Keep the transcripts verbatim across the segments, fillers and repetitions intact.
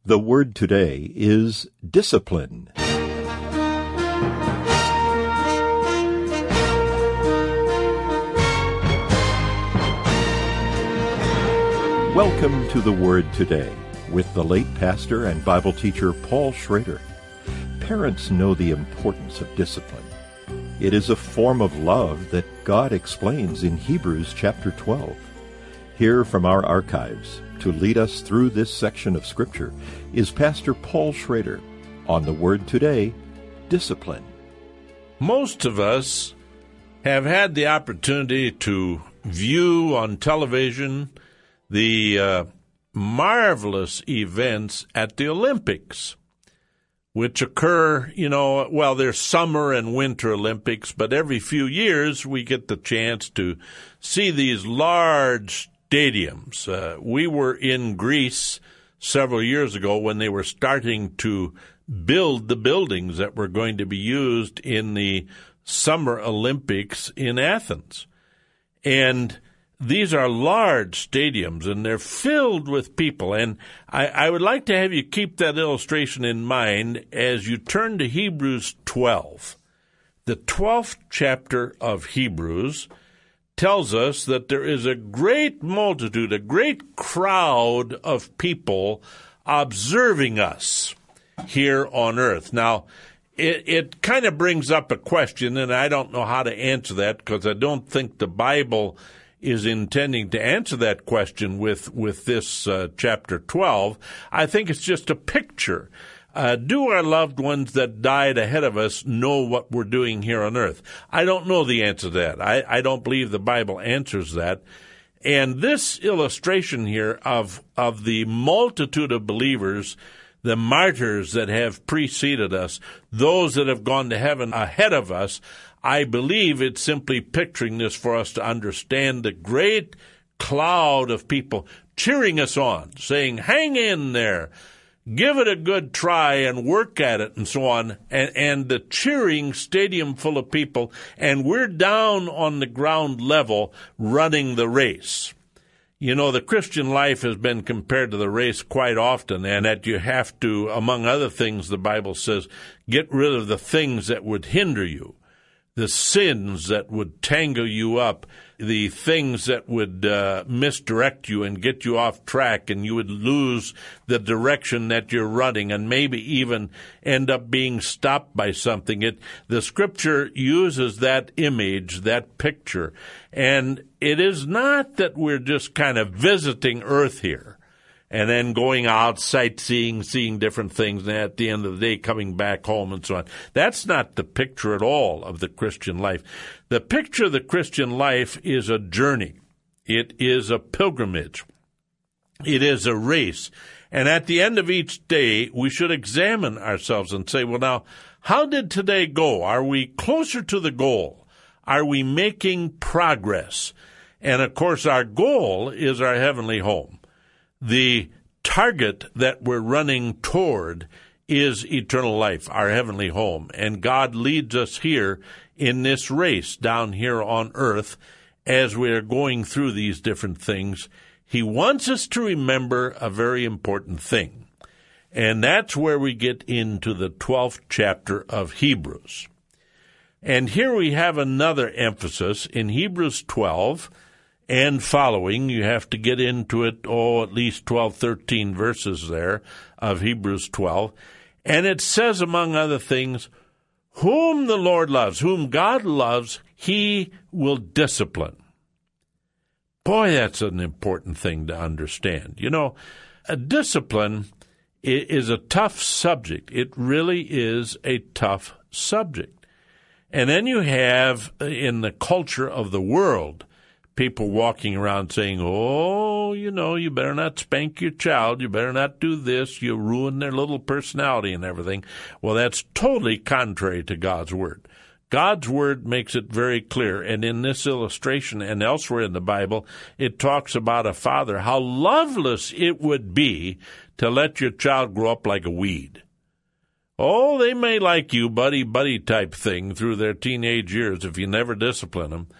The word today is discipline. Welcome to The Word Today with the late pastor and Bible teacher Paul Schrader. Parents know the importance of discipline. It is a form of love that God explains in Hebrews chapter twelve. Here from our archives to lead us through this section of Scripture is Pastor Paul Schrader on The Word Today, Discipline. Most of us have had the opportunity to view on television the uh, marvelous events at the Olympics, which occur, you know, well, there's summer and winter Olympics, but every few years we get the chance to see these large stadiums. Uh, we were in Greece several years ago when they were starting to build the buildings that were going to be used in the Summer Olympics in Athens. And these are large stadiums, and they're filled with people. And I, I would like to have you keep that illustration in mind as you turn to Hebrews twelve. The twelfth chapter of Hebrews tells us that there is a great multitude, a great crowd of people observing us here on earth. Now, it, it kind of brings up a question, and I don't know how to answer that because I don't think the Bible is intending to answer that question with, with this uh, chapter twelve. I think it's just a picture. Uh, do our loved ones that died ahead of us know what we're doing here on earth? I don't know the answer to that. I, I don't believe the Bible answers that. And this illustration here of, of the multitude of believers, the martyrs that have preceded us, those that have gone to heaven ahead of us, I believe it's simply picturing this for us to understand the great cloud of people cheering us on, saying, hang in there, give it a good try and work at it and so on, and, and the cheering stadium full of people, and we're down on the ground level running the race. You know, the Christian life has been compared to the race quite often, and that you have to, among other things, the Bible says, get rid of the things that would hinder you, the sins that would tangle you up, the things that would uh, misdirect you and get you off track, and you would lose the direction that you're running and maybe even end up being stopped by something. It, the Scripture uses that image, that picture, and it is not that we're just kind of visiting earth here and then going out, sightseeing, seeing different things, and at the end of the day coming back home and so on. That's not the picture at all of the Christian life. The picture of the Christian life is a journey. It is a pilgrimage. It is a race. And at the end of each day, we should examine ourselves and say, well, now, how did today go? Are we closer to the goal? Are we making progress? And, of course, our goal is our heavenly home. The target that we're running toward is eternal life, our heavenly home. And God leads us here in this race down here on earth as we are going through these different things. He wants us to remember a very important thing. And that's where we get into the twelfth chapter of Hebrews. And here we have another emphasis in Hebrews twelve and following. You have to get into it, oh, at least twelve, thirteen verses there of Hebrews twelve. And it says, among other things, whom the Lord loves, whom God loves, he will discipline. Boy, that's an important thing to understand. You know, a discipline is a tough subject. It really is a tough subject. And then you have, in the culture of the world, people walking around saying, oh, you know, you better not spank your child, you better not do this, you ruin their little personality and everything. Well, that's totally contrary to God's Word. God's Word makes it very clear, and in this illustration and elsewhere in the Bible, it talks about a father, how loveless it would be to let your child grow up like a weed. Oh, they may like you, buddy, buddy type thing through their teenage years if you never discipline them.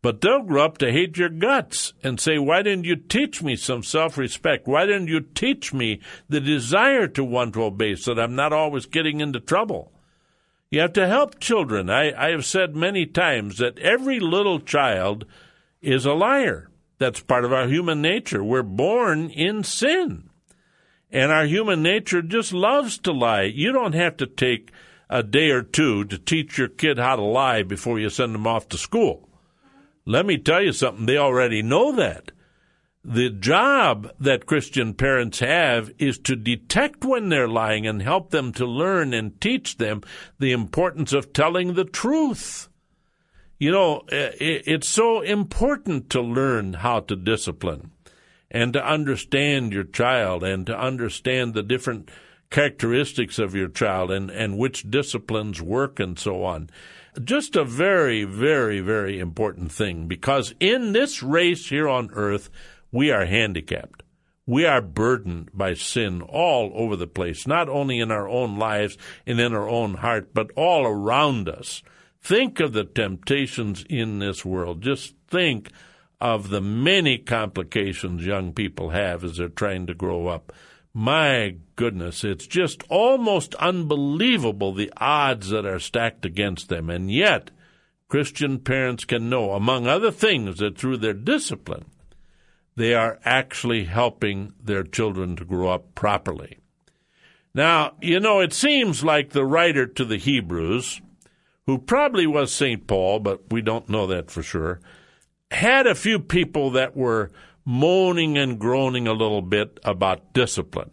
But they'll grow up to hate your guts and say, why didn't you teach me some self-respect? Why didn't you teach me the desire to want to obey so that I'm not always getting into trouble? You have to help children. I, I have said many times that every little child is a liar. That's part of our human nature. We're born in sin. And our human nature just loves to lie. You don't have to take a day or two to teach your kid how to lie before you send them off to school. Let me tell you something. They already know that. The job that Christian parents have is to detect when they're lying and help them to learn and teach them the importance of telling the truth. You know, it's so important to learn how to discipline and to understand your child and to understand the different characteristics of your child and, and which disciplines work and so on. Just a very, very, very important thing, because in this race here on earth, we are handicapped. We are burdened by sin all over the place, not only in our own lives and in our own heart, but all around us. Think of the temptations in this world. Just think of the many complications young people have as they're trying to grow up. My goodness, it's just almost unbelievable the odds that are stacked against them. And yet, Christian parents can know, among other things, that through their discipline, they are actually helping their children to grow up properly. Now, you know, it seems like the writer to the Hebrews, who probably was Saint Paul, but we don't know that for sure, had a few people that were moaning and groaning a little bit about discipline.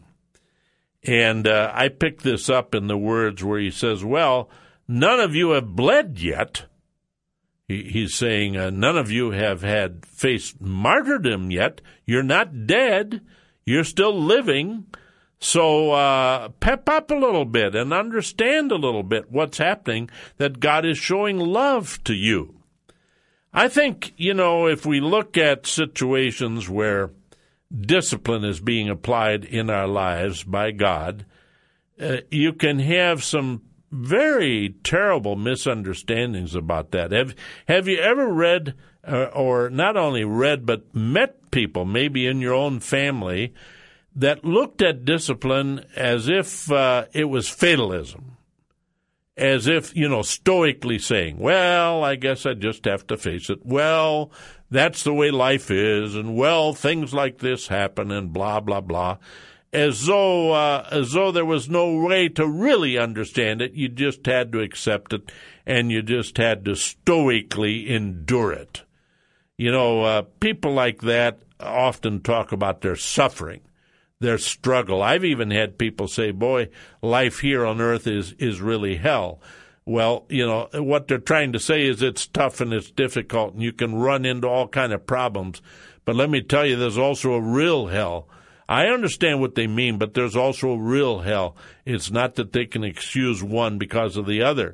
And uh, I picked this up in the words where he says, well, none of you have bled yet. He, he's saying, uh, none of you have had faced martyrdom yet. You're not dead. You're still living. So uh, pep up a little bit and understand a little bit what's happening, that God is showing love to you. I think, you know, if we look at situations where discipline is being applied in our lives by God, uh, you can have some very terrible misunderstandings about that. Have Have you ever read, uh, or not only read, but met people, maybe in your own family, that looked at discipline as if uh, it was fatalism? As if, you know, stoically saying, well, I guess I just have to face it. Well, that's the way life is, and well, things like this happen, and blah, blah, blah. As though, uh, as though there was no way to really understand it. You just had to accept it, and you just had to stoically endure it. You know, uh, people like that often talk about their suffering, their struggle. I've even had people say, boy, life here on earth is, is really hell. Well, you know, what they're trying to say is it's tough and it's difficult and you can run into all kind of problems. But let me tell you, there's also a real hell. I understand what they mean, but there's also a real hell. It's not that they can excuse one because of the other.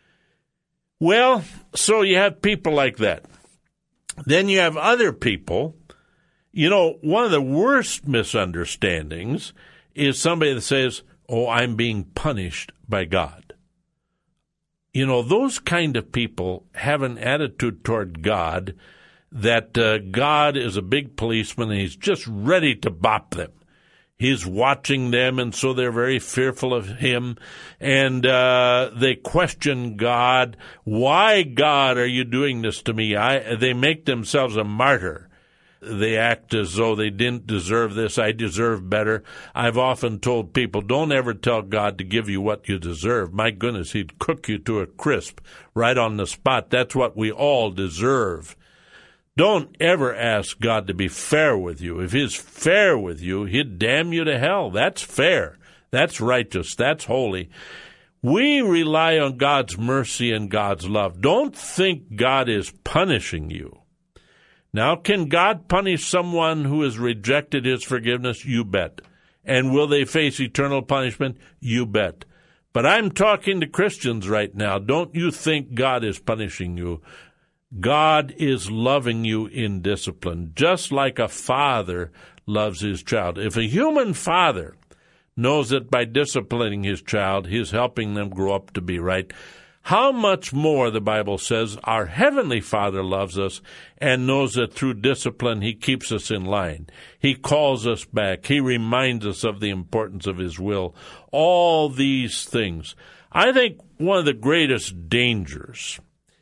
Well, so you have people like that. Then you have other people. You know, one of the worst misunderstandings is somebody that says, oh, I'm being punished by God. You know, those kind of people have an attitude toward God that uh, God is a big policeman and he's just ready to bop them. He's watching them, and so they're very fearful of him, and uh, they question God. Why, God, are you doing this to me? I, they make themselves a martyr. They act as though they didn't deserve this. I deserve better. I've often told people, don't ever tell God to give you what you deserve. My goodness, he'd cook you to a crisp right on the spot. That's what we all deserve. Don't ever ask God to be fair with you. If he's fair with you, he'd damn you to hell. That's fair. That's righteous. That's holy. We rely on God's mercy and God's love. Don't think God is punishing you. Now, can God punish someone who has rejected his forgiveness? You bet. And will they face eternal punishment? You bet. But I'm talking to Christians right now. Don't you think God is punishing you? God is loving you in discipline, just like a father loves his child. If a human father knows that by disciplining his child, he's helping them grow up to be right, how much more, the Bible says, our Heavenly Father loves us and knows that through discipline He keeps us in line. He calls us back. He reminds us of the importance of His will. All these things. I think one of the greatest dangers,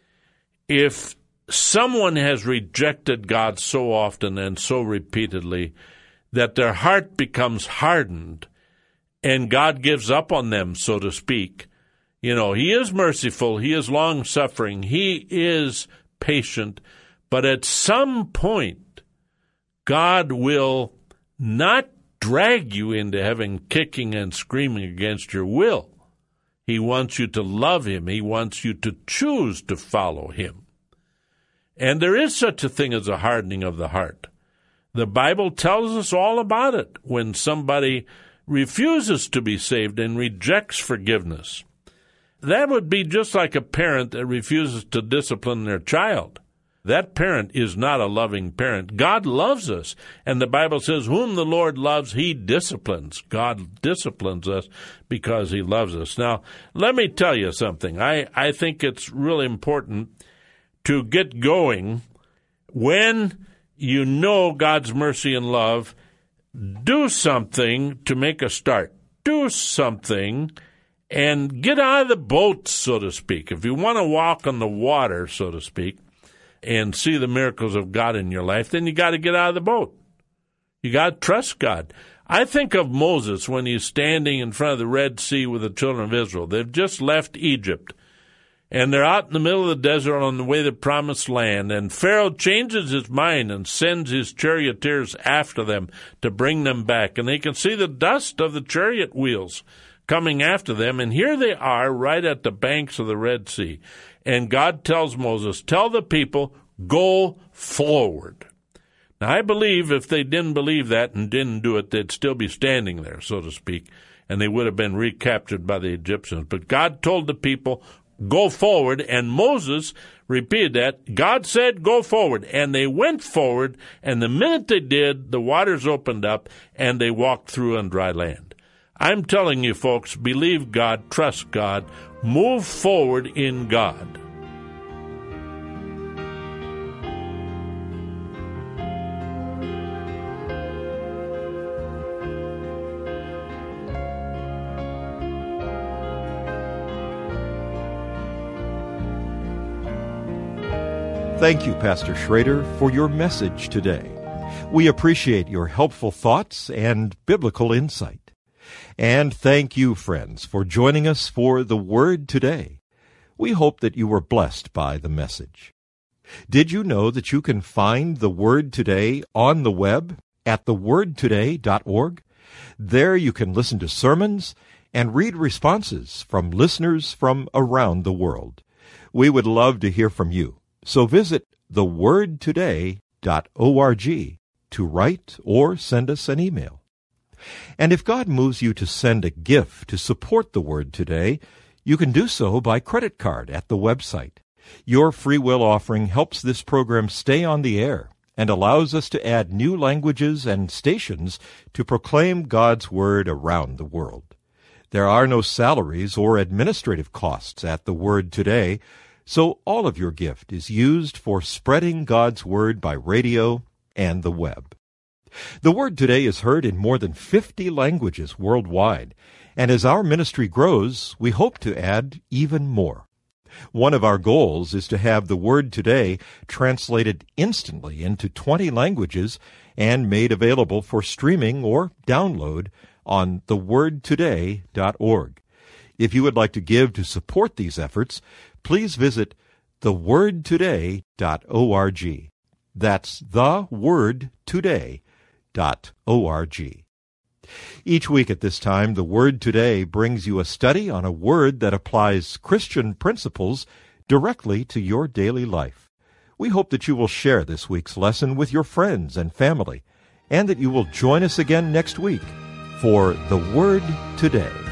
if someone has rejected God so often and so repeatedly that their heart becomes hardened and God gives up on them, so to speak. You know, He is merciful, He is long-suffering, He is patient, but at some point, God will not drag you into heaven kicking and screaming against your will. He wants you to love Him. He wants you to choose to follow Him. And there is such a thing as a hardening of the heart. The Bible tells us all about it when somebody refuses to be saved and rejects forgiveness. That would be just like a parent that refuses to discipline their child. That parent is not a loving parent. God loves us, and the Bible says, whom the Lord loves, He disciplines. God disciplines us because He loves us. Now, let me tell you something. I, I think it's really important to get going when you know God's mercy and love. Do something to make a start. Do something and get out of the boat, so to speak. If you want to walk on the water, so to speak, and see the miracles of God in your life, then you got to get out of the boat. You got to trust God. I think of Moses when he's standing in front of the Red Sea with the children of Israel. They've just left Egypt, and they're out in the middle of the desert on the way to the promised land, and Pharaoh changes his mind and sends his charioteers after them to bring them back, and they can see the dust of the chariot wheels coming after them, and here they are right at the banks of the Red Sea. And God tells Moses, tell the people, go forward. Now, I believe if they didn't believe that and didn't do it, they'd still be standing there, so to speak, and they would have been recaptured by the Egyptians. But God told the people, go forward, and Moses repeated that. God said, go forward, and they went forward, and the minute they did, the waters opened up, and they walked through on dry land. I'm telling you, folks, believe God, trust God, move forward in God. Thank you, Pastor Schrader, for your message today. We appreciate your helpful thoughts and biblical insight. And thank you, friends, for joining us for The Word Today. We hope that you were blessed by the message. Did you know that you can find The Word Today on the web at the word today dot org? There you can listen to sermons and read responses from listeners from around the world. We would love to hear from you, so visit the word today dot org to write or send us an email. And if God moves you to send a gift to support the Word Today, you can do so by credit card at the website. Your free will offering helps this program stay on the air and allows us to add new languages and stations to proclaim God's Word around the world. There are no salaries or administrative costs at the Word Today, so all of your gift is used for spreading God's Word by radio and the web. The Word Today is heard in more than fifty languages worldwide, and as our ministry grows, we hope to add even more. One of our goals is to have the Word Today translated instantly into twenty languages and made available for streaming or download on the word today dot org. If you would like to give to support these efforts, please visit the word today dot org. That's the word today dot org. Each week at this time, The Word Today brings you a study on a word that applies Christian principles directly to your daily life. We hope that you will share this week's lesson with your friends and family, and that you will join us again next week for The Word Today.